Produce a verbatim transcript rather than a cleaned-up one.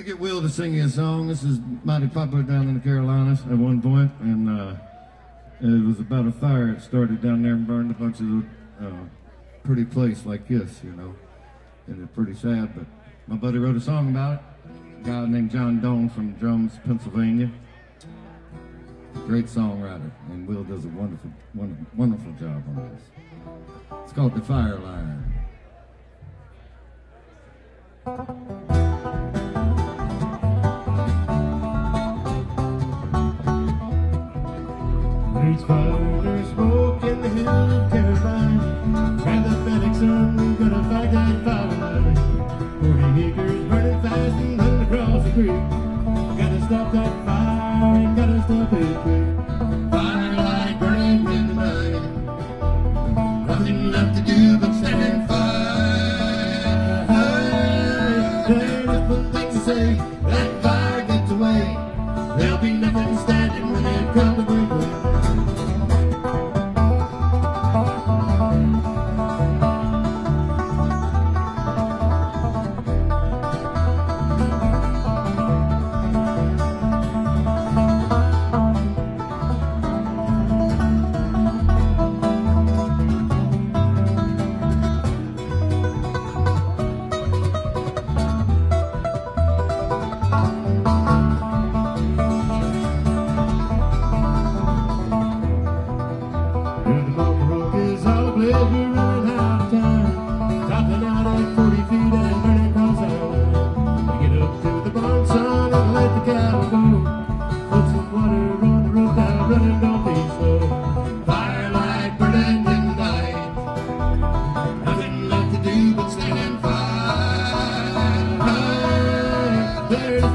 to get Will to sing you a song. This is mighty popular down in the Carolinas at one point, and uh, it was about a fire that started down there and burned a bunch of the uh, pretty place like this, you know. And it's pretty sad, but my buddy wrote a song about it. A guy named John Doan from Drums, Pennsylvania. Great songwriter, and Will does a wonderful, wonderful, wonderful job on this. It's called The Fire Line. There's fire, there's smoke in the hill of Carolina. Grab the medic, son, we're gonna fight that fire line. Forty acres burning fast and running across the creek. Gotta stop that fire, and gotta stop it quick. Fire line burning in the night. Nothing left to do but stand and fight. There's one thing to say, That fire gets away. There'll be nothing standing when it comes to break. We're running out of time, topping out at forty feet and burning across our line. We get up to the barn, son, and let the cattle go. Put some water on the roof, now running, don't be slow. Firelight burning in the night. Nothing left to do but stand and fight. There's